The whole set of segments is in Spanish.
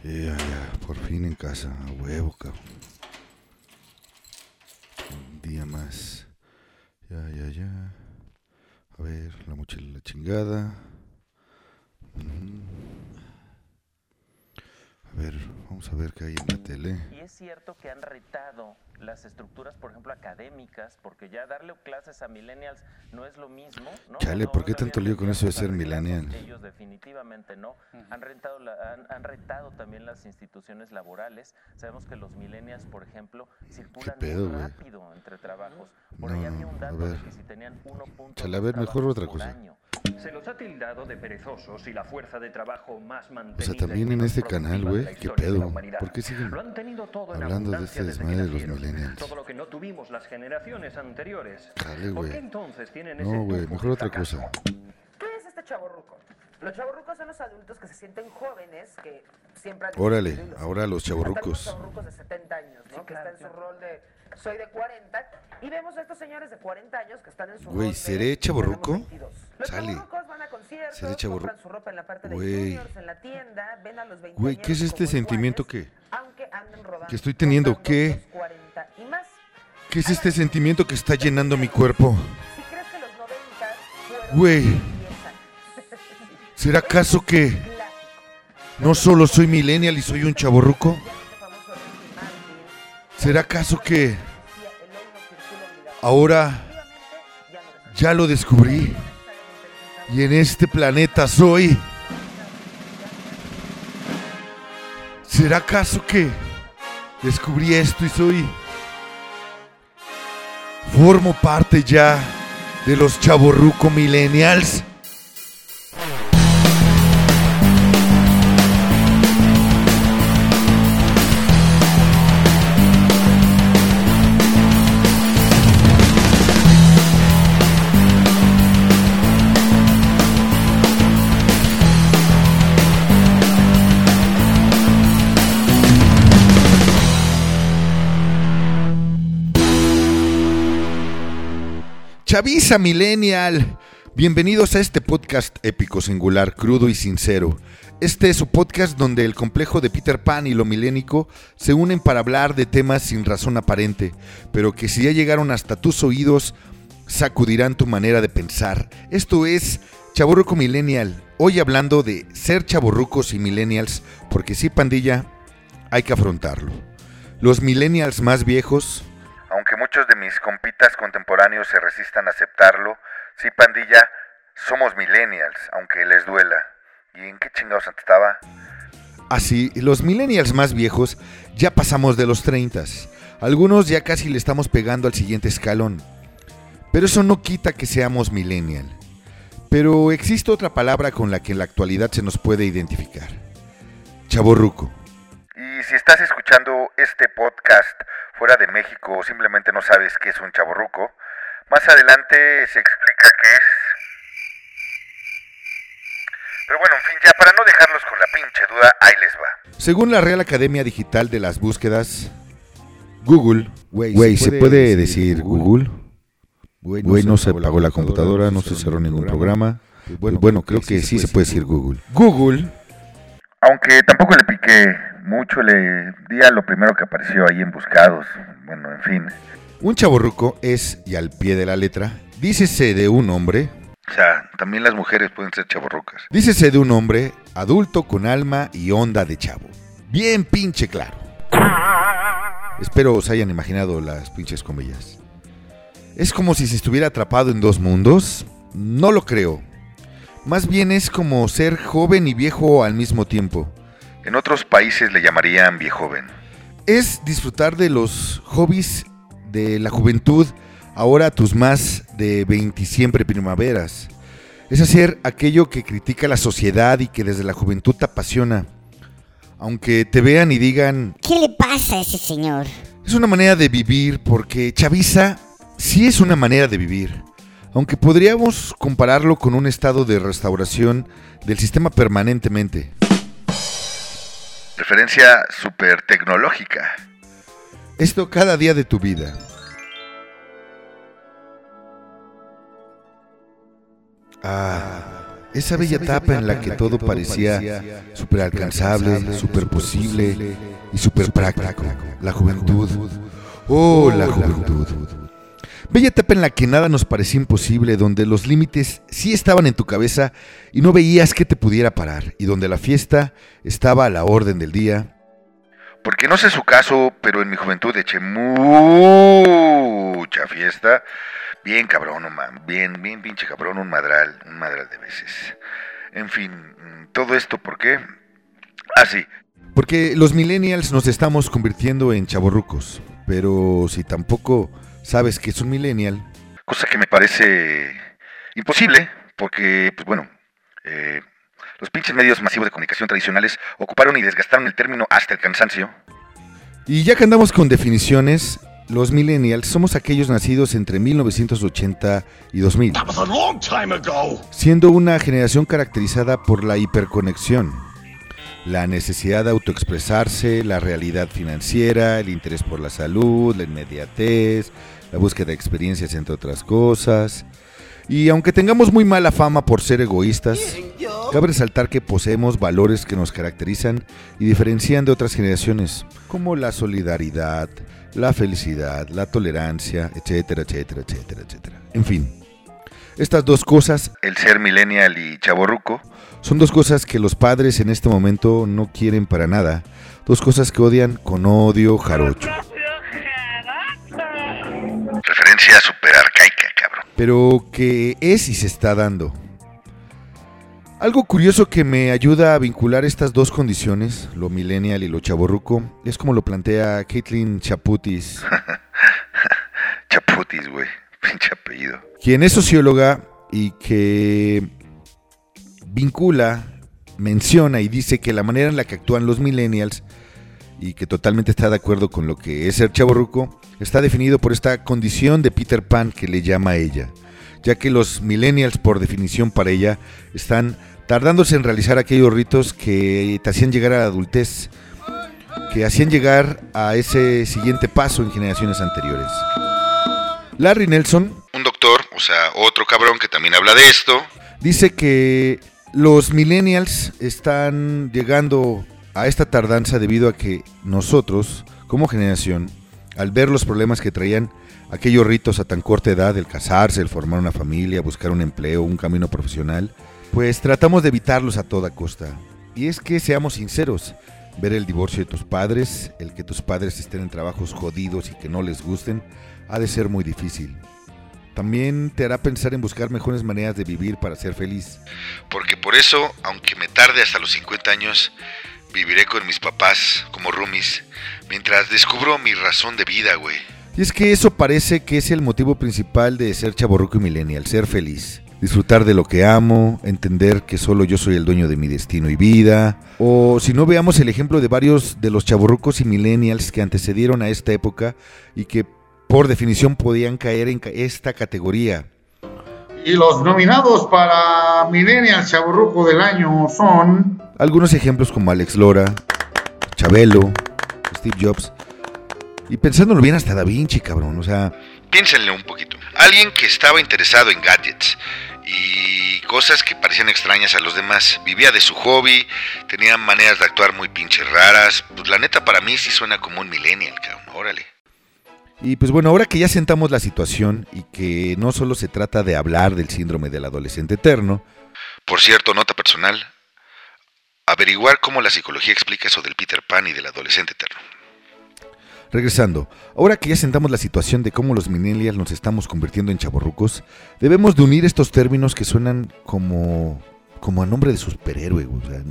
Ya, por fin en casa, a huevo, cabrón. Un día más. Ya. A ver, la mochila, la chingada. A ver, vamos a ver qué hay en la tele. Y es cierto que han retado las estructuras, por ejemplo, académicas, porque ya darle clases a millennials no es lo mismo, ¿no? Chale, ¿por qué tanto lío con eso de ser millennial? Ellos definitivamente no. Han retado también las instituciones laborales. Sabemos que los millennials, por ejemplo, circulan muy rápido entre trabajos. Por ahí había un dato de que si tenían 1.2 Chale, a ver, mejor otra cosa. año. Se los ha tildado de perezosos y la fuerza de trabajo más mantenida. O sea, también en este canal, güey, ¿qué pedo? ¿Por qué siguen Lo han tenido todo en hablando de abundancia este desde desmadre que de los nacieron. millennials? Todo lo que no tuvimos las generaciones anteriores. Chale, ¿Por güey. qué entonces tienen ese No, güey, tufo mejor de otra fracaso? cosa. ¿Qué es este chavorruco? Los chavorrucos son los adultos que se sienten jóvenes, que siempre han... Órale, ahora los Están los chavorrucos. chavorrucos de 70 años, ¿no? Sí, Que claro, están en su rol de soy de 40. Y vemos a estos señores de 40 años que están en su Güey, rol de ¿seré chavorruco? tenemos 22. Los Chale. chavorrucos van a conciertos, ¿Seré chavorruco? compran su ropa en la parte de Güey. juniors, en la tienda, ven a los 20 Güey, ¿qué es este sentimiento que anden rodando, que estoy teniendo? rozando ¿Qué? los 40 y más. ¿Qué es este sentimiento que está llenando mi cuerpo? Si crees que los 90 fueron Güey. 10 años. ¿Será acaso que Clásico. no solo soy millennial y soy un chavorruco? ¿Será acaso que ahora ya lo descubrí y en este planeta soy? ¿Será acaso que descubrí esto y formo parte ya de los chavorruco millennials? Chaviza Millennial, bienvenidos a este podcast épico, singular, crudo y sincero. Este es su podcast donde el complejo de Peter Pan y lo milénico se unen para hablar de temas sin razón aparente, pero que si ya llegaron hasta tus oídos, sacudirán tu manera de pensar. Esto es Chavorruco Millennial, hoy hablando de ser chavorrucos y millennials, porque sí, pandilla, hay que afrontarlo. Los millennials más viejos... Aunque muchos de mis compitas contemporáneos se resistan a aceptarlo, sí, pandilla, somos millennials, aunque les duela. ¿Y en qué chingados estaba? Así, los millennials más viejos ya pasamos de los 30. Algunos ya casi le estamos pegando al siguiente escalón. Pero eso no quita que seamos millennial. Pero existe otra palabra con la que en la actualidad se nos puede identificar. Chavorruco. Y si estás escuchando este podcast fuera de México o simplemente no sabes qué es un chavorruco, más adelante se explica qué es. Pero bueno, en fin, ya para no dejarlos con la pinche duda, ahí les va. Según la Real Academia Digital de las Búsquedas, Google, güey, ¿se puede decir Google? Güey, no se apagó la computadora, no se cerró ningún programa. Bueno, creo que sí se puede decir Google. Google, aunque tampoco le piqué mucho, le di a lo primero que apareció ahí en buscados. Bueno, en fin. Un chavorruco es, y al pie de la letra, dícese de un hombre... O sea, también las mujeres pueden ser chavorrucas. Dícese de un hombre adulto con alma y onda de chavo. Bien pinche claro. Espero os hayan imaginado las pinches comillas. ¿Es como si se estuviera atrapado en dos mundos? No lo creo. Más bien es como ser joven y viejo al mismo tiempo. En otros países le llamarían viejoven. Es disfrutar de los hobbies de la juventud, ahora tus más de 20 siempre primaveras. Es hacer aquello que critica la sociedad y que desde la juventud te apasiona. Aunque te vean y digan... ¿Qué le pasa a ese señor? Es una manera de vivir, porque chaviza sí es una manera de vivir. Aunque podríamos compararlo con un estado de restauración del sistema permanentemente. Referencia súper tecnológica. Esto cada día de tu vida. Esa bella etapa en la que todo parecía súper alcanzable, súper posible y súper práctico. La juventud. Oh, la juventud. Bella etapa en la que nada nos parecía imposible, donde los límites sí estaban en tu cabeza y no veías que te pudiera parar, y donde la fiesta estaba a la orden del día. Porque no sé su caso, pero en mi juventud eché mucha fiesta. Bien cabrón, man, bien pinche cabrón, un madral de veces. En fin, todo esto, ¿por qué? Sí. Porque los millennials nos estamos convirtiendo en chavorrucos, pero si tampoco sabes que es un millennial, cosa que me parece imposible, porque, pues bueno, los pinches medios masivos de comunicación tradicionales ocuparon y desgastaron el término hasta el cansancio. Y ya que andamos con definiciones, los millennials somos aquellos nacidos entre 1980 y 2000, siendo una generación caracterizada por la hiperconexión, la necesidad de autoexpresarse, la realidad financiera, el interés por la salud, la inmediatez, la búsqueda de experiencias, entre otras cosas. Y aunque tengamos muy mala fama por ser egoístas, cabe resaltar que poseemos valores que nos caracterizan y diferencian de otras generaciones, como la solidaridad, la felicidad, la tolerancia, etcétera, etcétera, etcétera, etcétera. En fin, estas dos cosas, el ser millennial y chavorruco, son dos cosas que los padres en este momento no quieren para nada, dos cosas que odian con odio jarocho. Referencia súper arcaica, cabrón. Pero que es y se está dando. Algo curioso que me ayuda a vincular estas dos condiciones, lo millennial y lo chavorruco, es como lo plantea Caitlin Chaputis. Chaputis, güey, pinche apellido. Quien es socióloga y que vincula, menciona y dice que la manera en la que actúan los millennials, y que totalmente está de acuerdo con lo que es ser chavorruco, está definido por esta condición de Peter Pan que le llama a ella, ya que los millennials, por definición para ella, están tardándose en realizar aquellos ritos que te hacían llegar a la adultez, que hacían llegar a ese siguiente paso en generaciones anteriores. Larry Nelson, un doctor, o sea, otro cabrón que también habla de esto, dice que los millennials están llegando a esta tardanza debido a que nosotros, como generación, al ver los problemas que traían aquellos ritos a tan corta edad, el casarse, el formar una familia, buscar un empleo, un camino profesional, pues tratamos de evitarlos a toda costa. Y es que, seamos sinceros, ver el divorcio de tus padres, el que tus padres estén en trabajos jodidos y que no les gusten, ha de ser muy difícil. También te hará pensar en buscar mejores maneras de vivir para ser feliz. Porque por eso, aunque me tarde hasta los 50 años, viviré con mis papás como roomies, mientras descubro mi razón de vida, güey. Y es que eso parece que es el motivo principal de ser chavorruco y millennial, ser feliz. Disfrutar de lo que amo, entender que solo yo soy el dueño de mi destino y vida. O si no, veamos el ejemplo de varios de los chavorrucos y millennials que antecedieron a esta época y que por definición podían caer en esta categoría. Y los nominados para Millennial Chavorruco del año son... algunos ejemplos como Alex Lora, Chabelo, Steve Jobs. Y pensándolo bien, hasta Da Vinci, cabrón, o sea... piénsenle un poquito. Alguien que estaba interesado en gadgets y cosas que parecían extrañas a los demás. Vivía de su hobby, tenía maneras de actuar muy pinches raras. Pues la neta para mí sí suena como un millennial, cabrón, órale. Y pues bueno, ahora que ya sentamos la situación y que no solo se trata de hablar del síndrome del adolescente eterno... por cierto, nota personal, averiguar cómo la psicología explica eso del Peter Pan y del adolescente eterno. Regresando, ahora que ya sentamos la situación de cómo los millennials nos estamos convirtiendo en chavorrucos, debemos de unir estos términos que suenan como a nombre de superhéroe, o sea...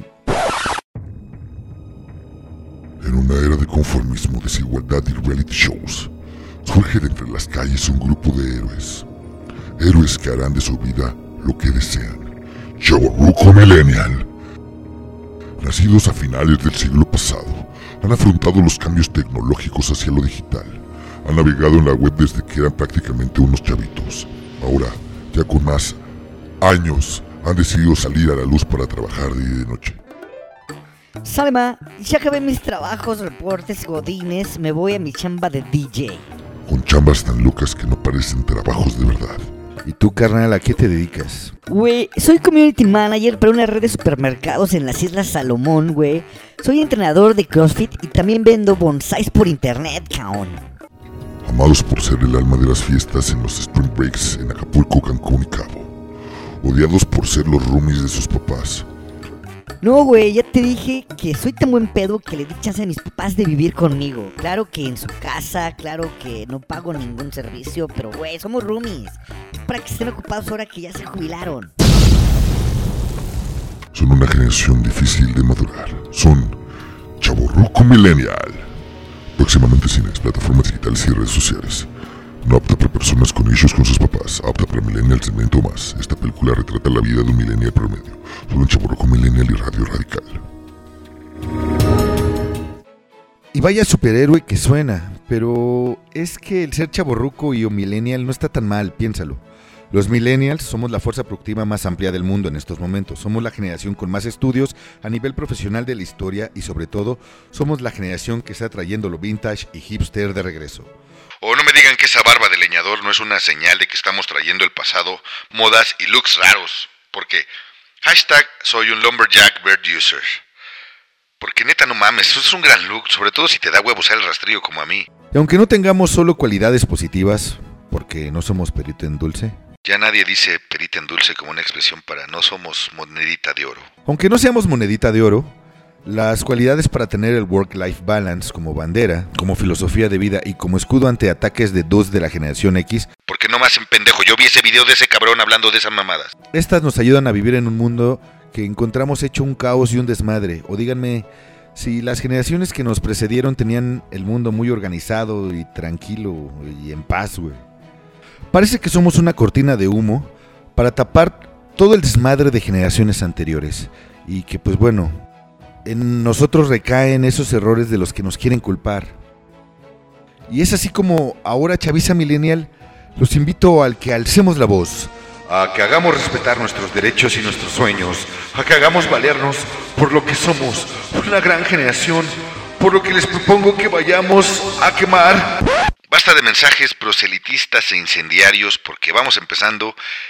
En una era de conformismo, desigualdad y reality shows, surge de entre las calles un grupo de héroes. Héroes que harán de su vida lo que desean. Chavorruco Millennial. Nacidos a finales del siglo pasado, han afrontado los cambios tecnológicos hacia lo digital. Han navegado en la web desde que eran prácticamente unos chavitos. Ahora, ya con más años, han decidido salir a la luz para trabajar día y de noche. Salma, ya acabé mis trabajos, reportes, godines, me voy a mi chamba de DJ. Con chambas tan locas que no parecen trabajos de verdad. ¿Y tú, carnal, a qué te dedicas? Güey, soy community manager para una red de supermercados en las Islas Salomón, güey. Soy entrenador de CrossFit y también vendo bonsáis por internet, caón. Amados por ser el alma de las fiestas en los spring breaks en Acapulco, Cancún y Cabo. Odiados por ser los roomies de sus papás. No, güey, ya te dije que soy tan buen pedo que le di chance a mis papás de vivir conmigo. Claro que en su casa, claro que no pago ningún servicio, pero güey, somos roomies. Es para que estén ocupados ahora que ya se jubilaron. Son una generación difícil de madurar. Son chavorruco millennial. Próximamente cines, plataformas digitales y redes sociales. No apta para personas con issues con sus papás, apta para millennials de mente o más. Esta película retrata la vida de un millennial promedio, sobre un chavorruco millennial y radio radical. Y vaya superhéroe que suena, pero es que el ser chavorruco y o millennial no está tan mal, piénsalo. Los millennials somos la fuerza productiva más amplia del mundo en estos momentos. Somos la generación con más estudios a nivel profesional de la historia y sobre todo somos la generación que está trayendo lo vintage y hipster de regreso. O no me digan que esa barba de leñador no es una señal de que estamos trayendo el pasado, modas y looks raros. Porque #soy un lumberjack bird user. Porque neta no mames, eso es un gran look, sobre todo si te da huevo usar el rastrillo como a mí. Y aunque no tengamos solo cualidades positivas, porque no somos perito en dulce. Ya nadie dice perita en dulce como una expresión para no somos monedita de oro. Aunque no seamos monedita de oro, las cualidades para tener el work-life balance como bandera, como filosofía de vida y como escudo ante ataques de dos de la generación X. Porque no más en pendejo, yo vi ese video de ese cabrón hablando de esas mamadas. Estas nos ayudan a vivir en un mundo que encontramos hecho un caos y un desmadre. O díganme, si las generaciones que nos precedieron tenían el mundo muy organizado y tranquilo y en paz, güey. Parece que somos una cortina de humo para tapar todo el desmadre de generaciones anteriores. Y que pues bueno, en nosotros recaen esos errores de los que nos quieren culpar. Y es así como ahora, chaviza millennial, los invito al que alcemos la voz, a que hagamos respetar nuestros derechos y nuestros sueños, a que hagamos valernos por lo que somos, una gran generación, por lo que les propongo que vayamos a quemar. Basta de mensajes proselitistas e incendiarios porque vamos empezando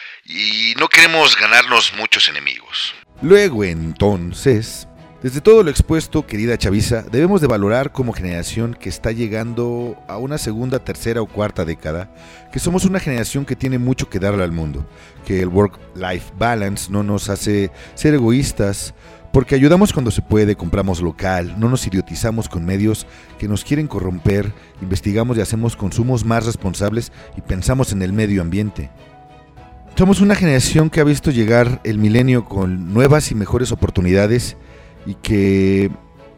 y no queremos ganarnos muchos enemigos. Luego entonces, desde todo lo expuesto, querida chaviza, debemos de valorar como generación que está llegando a una segunda, tercera o cuarta década, que somos una generación que tiene mucho que darle al mundo, que el work-life balance no nos hace ser egoístas, porque ayudamos cuando se puede, compramos local, no nos idiotizamos con medios que nos quieren corromper, investigamos y hacemos consumos más responsables y pensamos en el medio ambiente. Somos una generación que ha visto llegar el milenio con nuevas y mejores oportunidades y que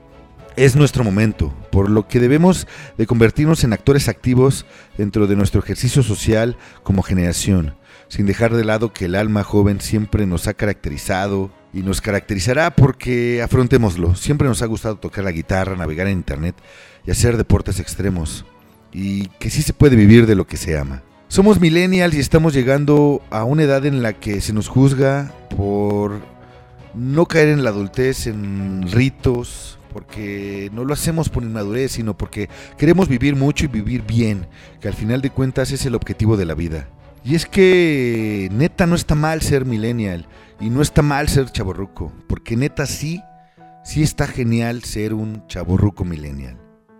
es nuestro momento, por lo que debemos de convertirnos en actores activos dentro de nuestro ejercicio social como generación, sin dejar de lado que el alma joven siempre nos ha caracterizado y nos caracterizará porque, afrontémoslo, siempre nos ha gustado tocar la guitarra, navegar en internet y hacer deportes extremos, y que sí se puede vivir de lo que se ama. Somos millennials y estamos llegando a una edad en la que se nos juzga por no caer en la adultez, en ritos, porque no lo hacemos por inmadurez, sino porque queremos vivir mucho y vivir bien, que al final de cuentas es el objetivo de la vida. Y es que neta no está mal ser millennial y no está mal ser chavorruco, porque neta sí está genial ser un chavorruco millennial.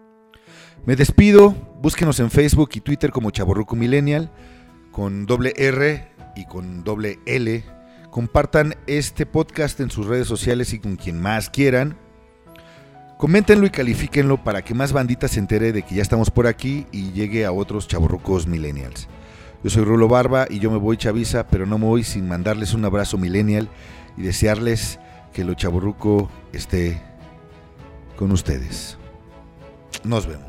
Me despido, búsquenos en Facebook y Twitter como Chavorruco Millennial, con $R y con $L. Compartan este podcast en sus redes sociales y con quien más quieran. Coméntenlo y califíquenlo para que más bandita se entere de que ya estamos por aquí y llegue a otros chavorrucos millennials. Yo soy Rulo Barba y yo me voy chaviza, pero no me voy sin mandarles un abrazo millennial y desearles que lo chavorruco esté con ustedes. Nos vemos.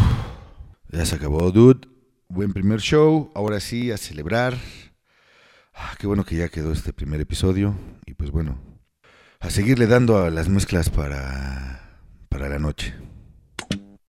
Ya se acabó, dude. Buen primer show. Ahora sí, a celebrar. Qué bueno que ya quedó este primer episodio. Y pues bueno, a seguirle dando a las mezclas para la noche.